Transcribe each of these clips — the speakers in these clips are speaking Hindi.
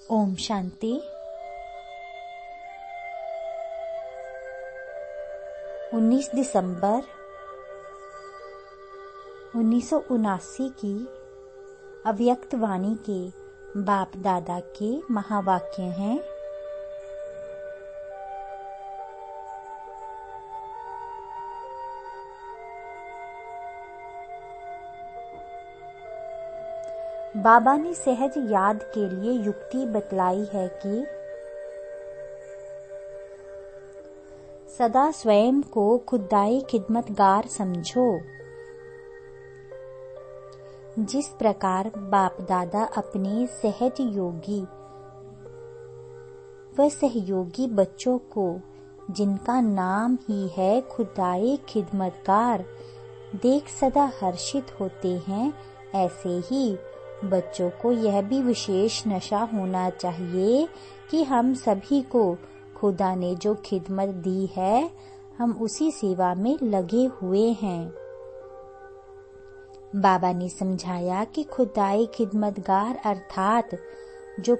ओम शांति। 19 दिसंबर 1979 की अव्यक्त वाणी के बाप दादा के महावाक्य हैं। बाबा ने सहज याद के लिए युक्ति बतलाई है कि सदा स्वयं को खुदाई खिदमतगार समझो। जिस प्रकार बाप दादा अपने सहज योगी व सहयोगी बच्चों को, जिनका नाम ही है खुदाई खिदमतगार, देख सदा हर्षित होते हैं, ऐसे ही बच्चों को यह भी विशेष नशा होना चाहिए कि हम सभी को खुदा ने जो खिदमत दी है, हम उसी सेवा में लगे हुए हैं। बाबा ने समझाया कि खुदाई खिदमतगार अर्थात जो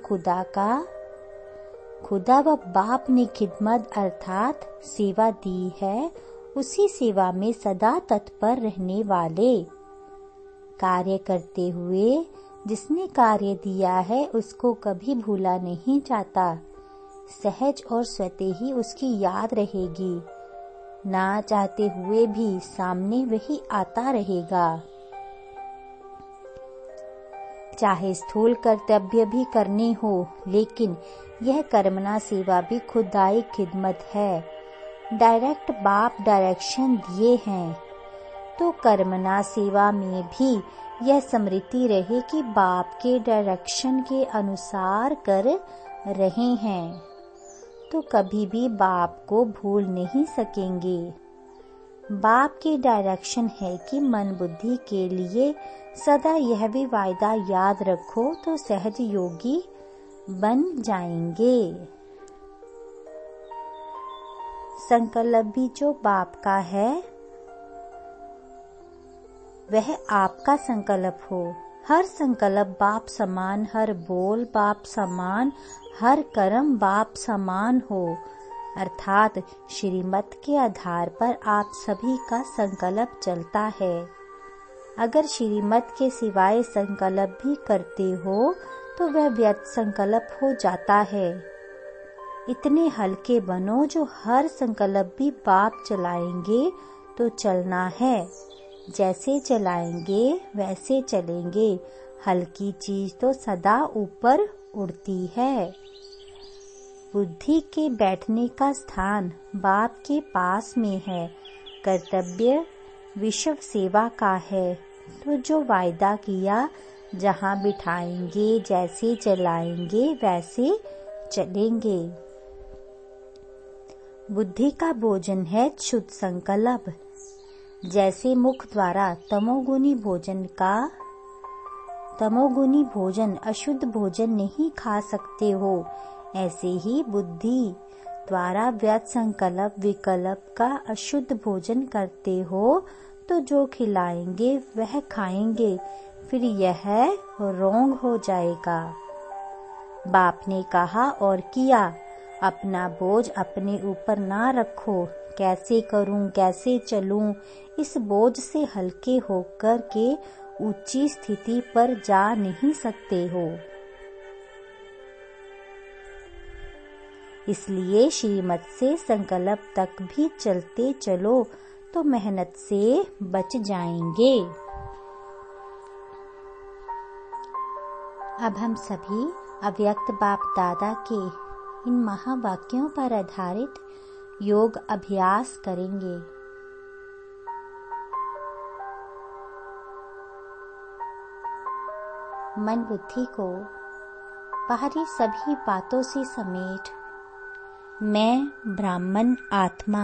खुदा व बाप ने खिदमत अर्थात सेवा दी है, उसी सेवा में सदा तत्पर रहने वाले, कार्य करते हुए जिसने कार्य दिया है उसको कभी भूला नहीं जाता। सहज और स्वतः ही उसकी याद रहेगी, ना चाहते हुए भी सामने वही आता रहेगा। चाहे स्थूल कर्तव्य भी करने हो, लेकिन यह कर्मना सेवा भी खुदाई खिदमत है। डायरेक्ट बाप डायरेक्शन दिए हैं, तो कर्मना सेवा में भी यह स्मृति रहे कि बाप के डायरेक्शन के अनुसार कर रहे हैं, तो कभी भी बाप को भूल नहीं सकेंगे। बाप की डायरेक्शन है कि मन बुद्धि के लिए सदा यह भी वायदा याद रखो, तो सहज योगी बन जाएंगे। संकल्प भी जो बाप का है वह आपका संकल्प हो। हर संकल्प बाप समान, हर बोल बाप समान, हर कर्म बाप समान हो, अर्थात श्रीमत के आधार पर आप सभी का संकल्प चलता है। अगर श्रीमत के सिवाय संकल्प भी करते हो तो वह व्यर्थ संकल्प हो जाता है। इतने हल्के बनो जो हर संकल्प भी बाप चलाएंगे तो चलना है, जैसे चलाएंगे वैसे चलेंगे। हल्की चीज तो सदा ऊपर उड़ती है। बुद्धि के बैठने का स्थान बाप के पास में है। कर्तव्य विश्व सेवा का है, तो जो वायदा किया जहाँ बिठाएंगे, जैसे चलाएंगे वैसे चलेंगे। बुद्धि का भोजन है शुद्ध संकल्प। जैसे मुख द्वारा तमोगुनी भोजन अशुद्ध भोजन नहीं खा सकते हो, ऐसे ही बुद्धि द्वारा व्यर्थ संकल्प विकल्प का अशुद्ध भोजन करते हो, तो जो खिलाएंगे वह खाएंगे, फिर यह रोंग हो जाएगा। बाप ने कहा और किया, अपना बोझ अपने ऊपर ना रखो। कैसे करूं, कैसे चलूं, इस बोझ से हल्के होकर के ऊंची स्थिति पर जा नहीं सकते हो। इसलिए श्रीमत से संकल्प तक भी चलते चलो तो मेहनत से बच जाएंगे। अब हम सभी अव्यक्त बाप दादा के इन महावाक्यों पर आधारित योग अभ्यास करेंगे। मन बुद्धि को बाहरी सभी बातों से समेट मैं ब्राह्मण आत्मा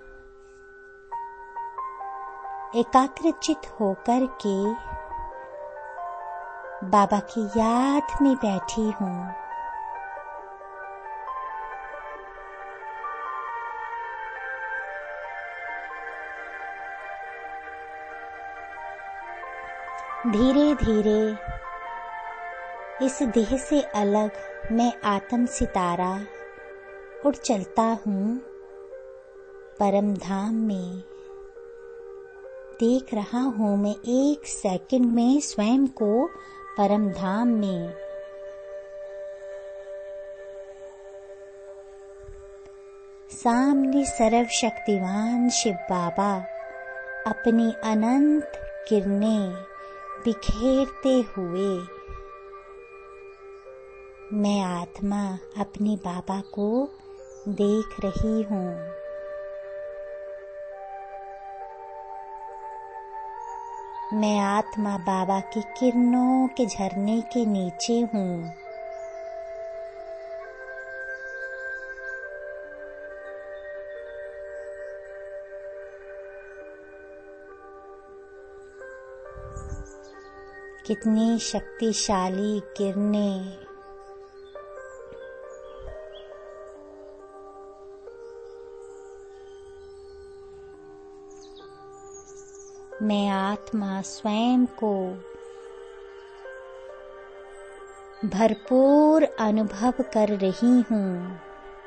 एकाग्रचित होकर के बाबा की याद में बैठी हूँ। धीरे धीरे इस देह से अलग मैं आत्म सितारा उड़ चलता हूँ परम धाम में। देख रहा हूँ मैं 1 सेकंड में स्वयं को परम धाम में। सामने सर्वशक्तिवान शिव बाबा अपनी अनंत किरणें बिखेरते हुए। मैं आत्मा अपने बाबा को देख रही हूँ। मैं आत्मा बाबा की किरणों के झरने के नीचे हूँ। कितनी शक्तिशाली किरणें। मैं आत्मा स्वयं को भरपूर अनुभव कर रही हूँ।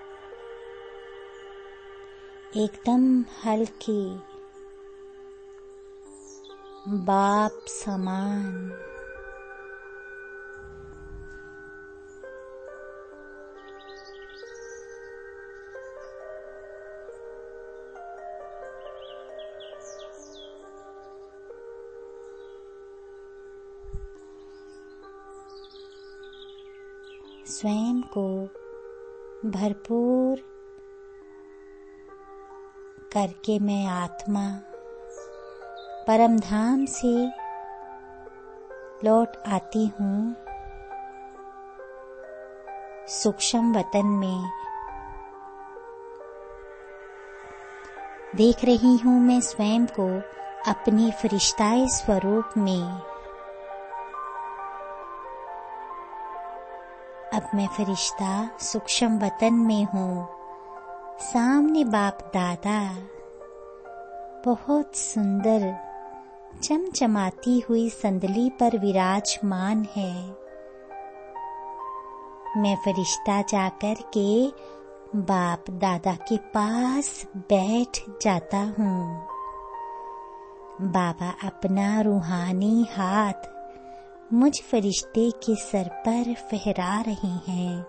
एकदम हल्की, बाप समान। स्वयं को भरपूर करके मैं आत्मा परम धाम से लौट आती हूँ सूक्ष्म वतन में। देख रही हूँ मैं स्वयं को अपनी फरिश्ताई स्वरूप में। अब मैं फरिश्ता सूक्ष्म वतन में हूँ। सामने बाप दादा बहुत सुंदर चमचमाती हुई संदली पर विराजमान है। मैं फरिश्ता जाकर के बाप दादा के पास बैठ जाता हूँ। बाबा अपना रूहानी हाथ मुझ फरिश्ते के सर पर फहरा रहे हैं।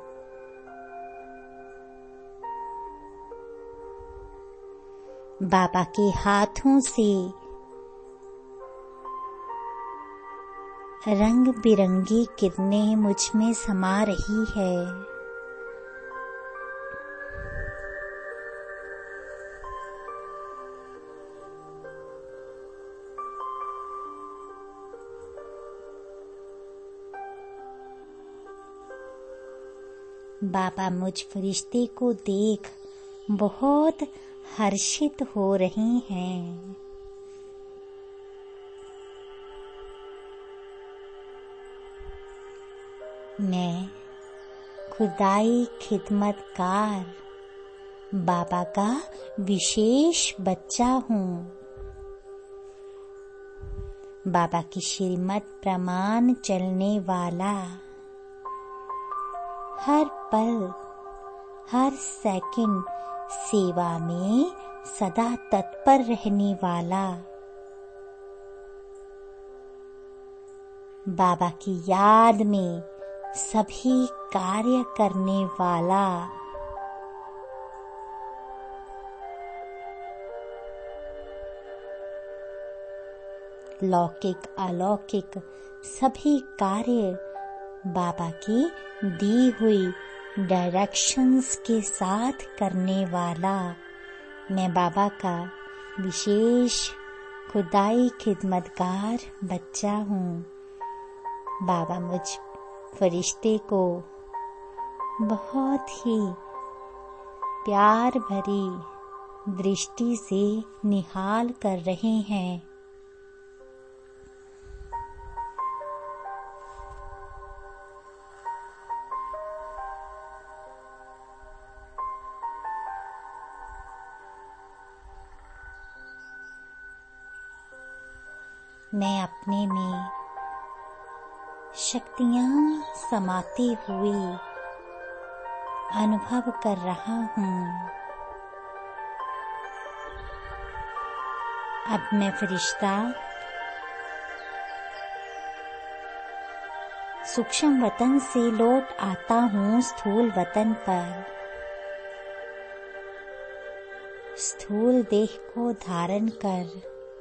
बाबा के हाथों से रंग बिरंगी किरणें मुझ में समा रही है। बाबा मुझ फरिश्ते को देख बहुत हर्षित हो रहे हैं। मैं खुदाई खिदमतकार बाबा का विशेष बच्चा हूँ। बाबा की श्रीमत प्रमाण चलने वाला, हर पल हर सेकंड सेवा में सदा तत्पर रहने वाला, बाबा की याद में सभी कार्य करने वाला, लौकिक अलौकिक सभी कार्य बाबा की दी हुई डायरेक्शंस के साथ करने वाला मैं बाबा का विशेष खुदाई खिदमतगार बच्चा हूँ। बाबा मुझ फरिश्ते को बहुत ही प्यार भरी दृष्टि से निहाल कर रहे हैं। मैं अपने में शक्तियां समाते हुए अनुभव कर रहा हूँ। अब मैं फरिश्ता सूक्ष्म वतन से लौट आता हूँ स्थूल वतन पर। स्थूल देह को धारण कर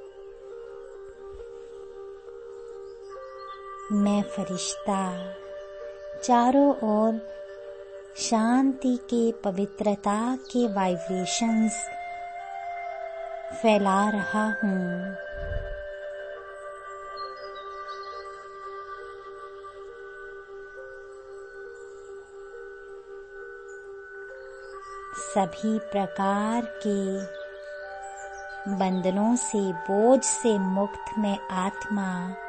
मैं फरिश्ता चारों ओर शांति के पवित्रता के वाइब्रेशंस फैला रहा हूँ। सभी प्रकार के बंधनों से बोझ से मुक्त मैं आत्मा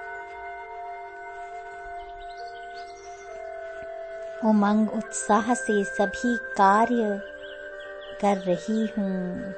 उमंग उत्साह से सभी कार्य कर रही हूँ।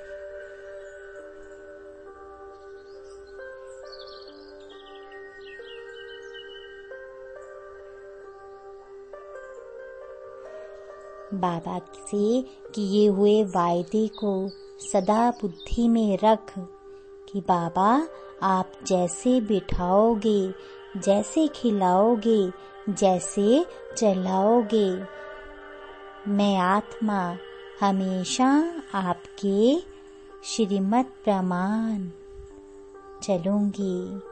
बाबा से किए हुए वायदे को सदा बुद्धि में रख कि बाबा आप जैसे बिठाओगे, जैसे खिलाओगे, जैसे चलाओगे, मैं आत्मा हमेशा आपके श्रीमत प्रमाण चलूंगी।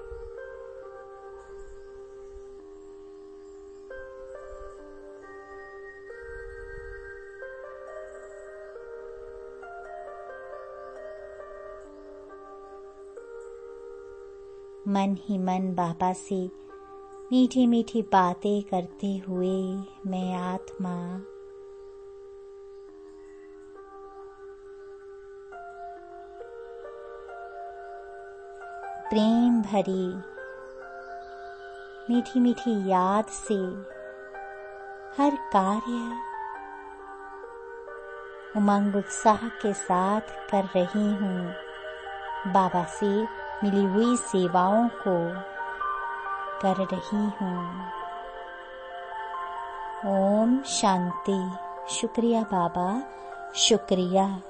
मन ही मन बाबा से मीठी मीठी बातें करते हुए मैं आत्मा प्रेम भरी मीठी मीठी याद से हर कार्य उमंग उत्साह के साथ कर रही हूँ। बाबा से मिली हुई सेवाओं को कर रही हूँ। ओम शांति। शुक्रिया बाबा, शुक्रिया।